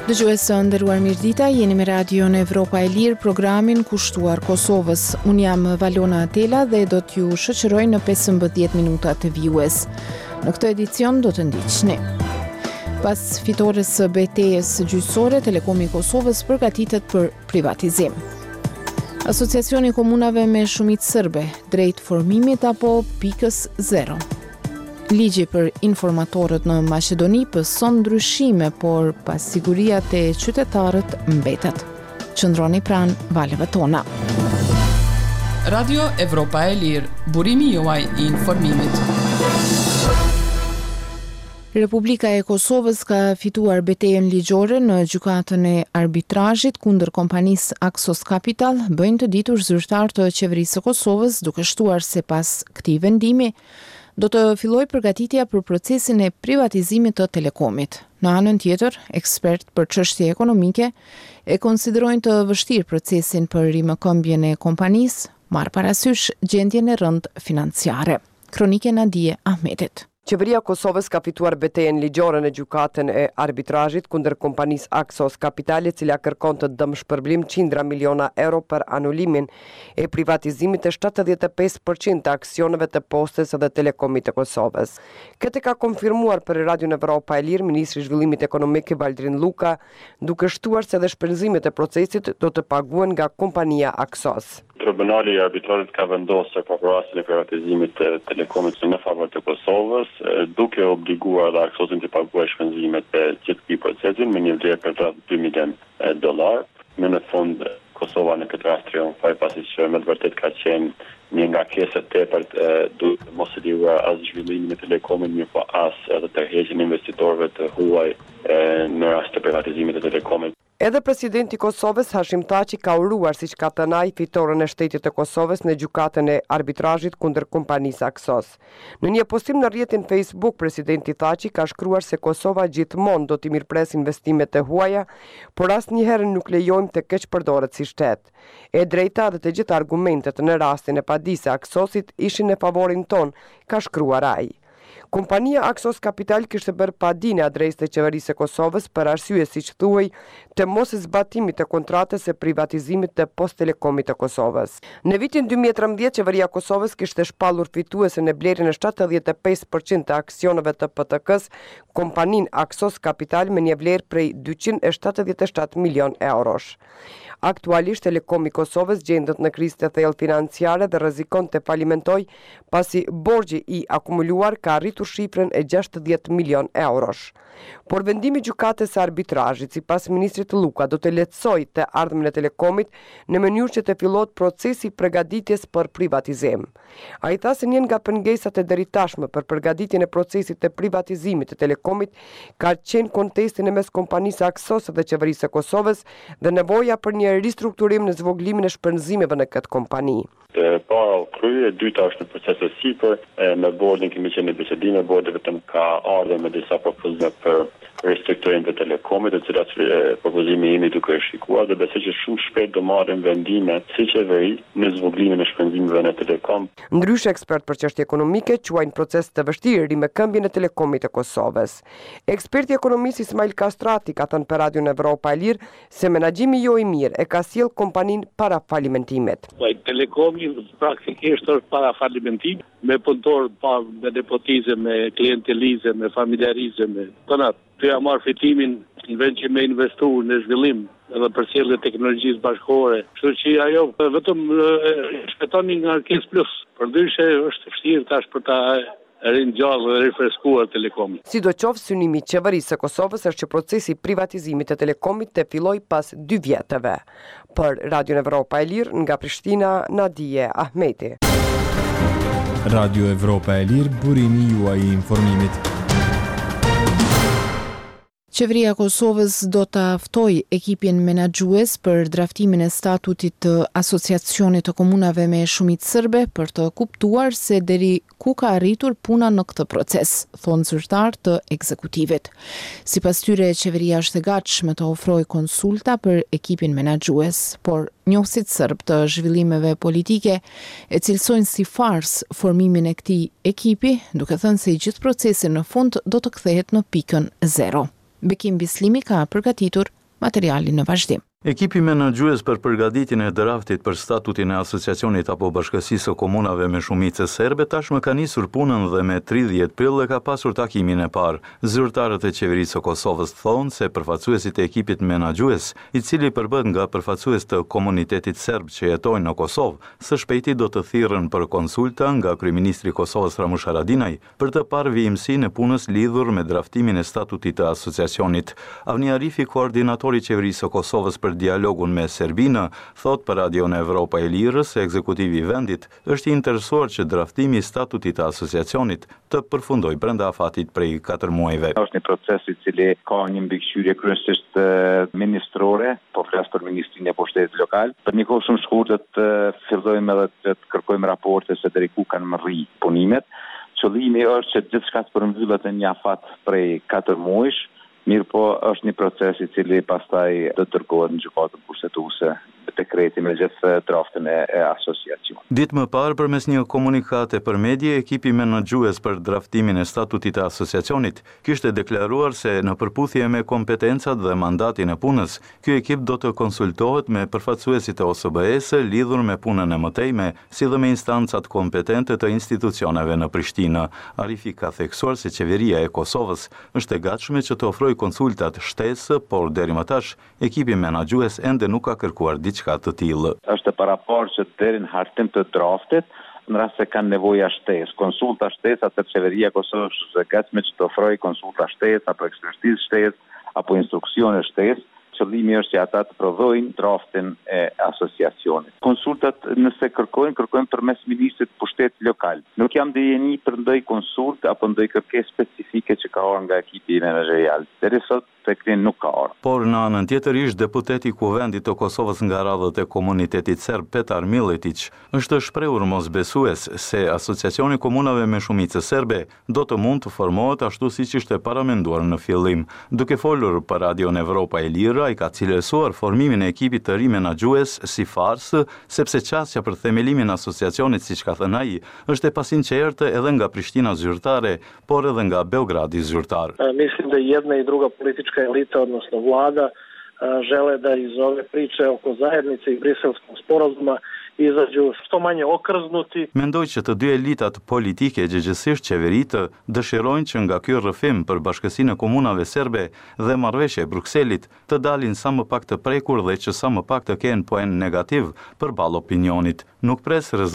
Dëgjues të nderuar mirëdita, jeni me Radion Evropa e Lirë, programin kushtuar Kosovës. Unë jam Valona Atela dhe do t'ju shoqëroj në 15 minuta të vijues. Në këtë edicion do të ndiqni. Pas fitores së betejës gjyqësore, Telekomi i Kosovës përgatitet për privatizim. Asociacioni komunave me shumicë serbe, drejt formimit apo pikës zero. Ligji për informatorët në Maqedoni pëson ndryshime, por pasiguria te qytetarët mbetet. Qëndroni pranë valeve tona. Radio Evropa e Lirë, burimi juaj i informimit. Republika e Kosovës ka fituar betejën ligjore në gjykatën e arbitrazhit kundër kompanisë Axos Capital, bëjnë të ditur zyrtar të qeverisë së Kosovës, duke shtuar se pas këtij vendimi do të filloj përgatitja për procesin e privatizimit të Telekomit. Në anën tjetër, ekspert për çështje ekonomike e konsiderojnë të vështirë procesin për rimëkëmbjen e kompanisë, marr parasysh gjendjen e rëndë financiare. Kronike Nadije Ahmetit. Qeveria e Kosovës ka fituar betejën ligjore në gjykatën e arbitrazhit kundër kompanisë Axos Capital, e cila kërkon të dëmshpërblim qindra miliona euro për anulimin e privatizimit të 75% të aksioneve të Postës dhe Telekomit të Kosovës. Këtë ka konfirmuar për Radion Evropa e Lirë ministri i zhvillimit ekonomik Valdrin Luka, duke shtuar se dhe shpenzimet e procesit do të paguhen nga kompania Axos. Tribunali i arbitrazhit ka vendosur për rastin e privatizimit të Telekomit në favor të Kosovës, duke obliguar dhe Aksosin të paguajë shpenzimet të gjithë këtij procesi me një vlerë për rreth $2 milion. Në fund Kosova në këtë rast triumfoi pasi që me të vërtet ka qenë një ngarkesë tepërt duke mos e lejuar as zhvillimin e Telekomit, mirë po as edhe tërheqjen e investitorëve të huaj në rast të privatizimit të Telekomit. Edhe presidenti i Kosovës Hashim Thaçi ka uruar, siç ka thënë ai, fitoren e shtetit të Kosovës në gjykatën e arbitrazhit kundër kompanisë Axos. Në një postim në rrjetin Facebook, presidenti Thaçi ka shkruar se Kosova gjithmonë do t'i mirëpres investimet e huaja, por asnjëherë nuk lejojmë të keqpërdoret si shtet. E drejta dhe të gjitha argumentet në rastin e padisë Aksosit ishin në favorin ton, ka shkruar ai. Kompania Axos Capital kishte bërë padinë adresë të qeverisë së Kosovës për arsye, siç thuaj, të mos zbatimit të kontratës së privatizimit të Post Telekomit të Kosovës. Në vitin 2013, qeveria e Kosovës kishte shpallur fituese në blerjen e 75% të aksioneve të PTK-s, kompaninë Axos Capital me një vlerë prej 277 milion eurosh. Aktualisht Telekomi i Kosovës gjendet në krizë të thellë financiare dhe rrezikon të falimentoj pasi borxhi i akumuluar ka arritur shifrën e 60 milion eurosh. Por vendimi i gjykatës së arbitrazhit, sipas ministrit Luka, do të lehtësojë të ardhmen e Telekomit në mënyrë që të fillohet procesi i përgatitjes për privatizim. Ai tha se një nga pengesat e deritashme për përgatitjen e procesit të privatizimit të Telekomit ka qenë kontesti në mes kompanisë Axos dhe qeverisë së Kosovës dhe nevoja për një ristrukturim në zvogëlimin e shpenzimeve në këtë kompani. Para krye, dyta është në proces të sipër, me bordin kemi qenë në bisedim, bordi vetëm ka ardhur me disa propozime për restrukturim të Telekomit, të cilat propozimi jemi duke e shikuar dhe besoj që shumë shpejt do marrim vendime si qeveri në zvogëlimin e shpenzimeve në Telekom. Ndryshe, ekspert për çështje ekonomike quajnë proces të vështirë rimëkëmbjen e Telekomit të Kosovës. Eksperti i ekonomisë Ismail Kastrati ka thënë për Radion Evropa e Lirë se menaxhimi jo i mirë e ka sjell kompaninë para falimentimit. Telekomi praktikisht është para falimentim, me punëtor pa me nepotizëm, me klientelizëm, me familjarizëm, me tonat. Të ja marrë fitimin në vend që me investu në zhvillim edhe për sjellje teknologjisë bashkëkohore. Kështu që ajo vetëm shpëton një ngarkesë plus. Përndryshe është vështirë tash për ta ringjallë dhe rifreskuar Telekomin. Sidoqoftë, synimi i qeverisë së Kosovës është që procesi i privatizimit të Telekomit të fillojë pas 2 vjetëve. Për Radion Evropa e Lirë, nga Prishtina, Nadije Ahmeti. Radio Evropa e Lirë, burimi juaj i informimit. Qeveria e Kosovës do ta ftojë ekipin menaxhues për draftimin e statutit të asociacionit të komunave me shumicë serbe për të kuptuar se deri ku ka arritur puna në këtë proces, thonë zyrtar të ekzekutivit. Sipas tyre, qeveria është e gatshme të ofrojë konsulta për ekipin menaxhues, por njohësit serb të zhvillimeve politike e cilësojnë si fars formimin e këtij ekipi, duke thënë se i gjithë procesi në fund do të kthehet në pikën zero. Bekim Bislimi ka përgatitur Materiali në vazhdim. Ekipi menaxhues për përgatitjen e draftit për statutin e asociacionit apo bashkësisë së komunave me shumicë serbe tashmë ka nisur punën dhe me 30 prill e ka pasur takimin e parë. Zyrtarët e qeverisë së Kosovës thonë se përfaqësuesit e ekipit menaxhues, i cili përbëhet nga përfaqësues të komunitetit serb që jetojnë në Kosovë, së shpejti do të thirrën për konsulta nga kryeministri i Kosovës Ramush Haradinaj për të parë vijimsinë e punës lidhur me draftimin e statutit të asociacionit. Avni Arifi, koordinatori i qeverisë së Kosovës për dialogun me Serbinë, thot për Radion Evropa e Lirë se ekzekutivi i vendit është i interesuar që draftimi i statutit të asociacionit të përfundojë brenda afatit prej 4 muajve. Është një proces i cili ka një mbikëqyrje kryesisht ministrore, po flas për Ministrinë e Pushtetit Lokal. Për një kohë shumë shkurtër të fillojmë edhe të kërkojmë raporte se deri ku kanë rri punimet. Qëllimi është që gjithçka të përmbyllet në një afat prej 4 muajsh. Mirë po është një proces i cili pastaj do të dërgohet në gjykatën kushtetuese dekreti me gjithë draftin e asociacionit. Ditë më parë, përmes një komunikate për medje, ekipi menaxhues për draftimin e statutit të asociacionit kishte deklaruar se në përputhje me kompetencat dhe mandatin e punës, ky ekip do të konsultohet me përfaqësuesit e OSBE-s lidhur me punën e mëtejme, si dhe me instancat kompetente të institucioneve në Prishtinë. Arifi ka theksuar se qeveria e Kosovës është e gatshme që të ofrojë konsultat shtesë, por deri më tash ekipi menaxhues ende nuk ka kërkuar diçka të tillë. Është para parë që deri në hartim të draftit, në rast se kanë nevoja shtesë, konsulta shtesë, atë qeveria e Kosovës është e gatshme që të ofrojë konsulta shtesë apo ekspertizë shtesë apo instruksione shtesë. Qëllimi është që ata të prodhojnë draftin e asociacionit. Konsultat nëse kërkojnë përmes ministrit pushtetit lokal. Nuk jam dijeni për ndonjë konsult apo ndonjë kërkesë specifike që ka ardhur nga ekipi menaxherial. Deri sot tek ne nuk ka ardhur. Por në anën tjetër ish deputeti i Kuvendit të Kosovës nga radhët e komunitetit serb Petar Miletić është shprehur mosbesues se asociacioni i komunave me shumicë serbe do të mund të formohet ashtu siç ishte paramenduar në fillim. Duke folur për Radion Evropa e Lirë, ai ka cilësuar formimin e ekipit të ri menaxhues si farsë, sepse qasja për themelimin e asociacionit, siç ka thënë ai, është e pasinqertë edhe nga Prishtina zyrtare, por edhe nga Beogradi zyrtar. Mislim da jedna i druga politička elita, odnosno vlada, žele da iz ove priče oko zajednice i briselskog sporazuma izađu što manje okrznuti. Mendoj që të dy elitat politike, gjëgjësisht qeveritë, dëshirojnë që nga ky rrëfim për bashkësinë e komunave serbe dhe marrëveshja e Brukselit të dalin sa më pak të prekur dhe që sa më pak të kenë poen negativ përballë opinionit. Nuk pres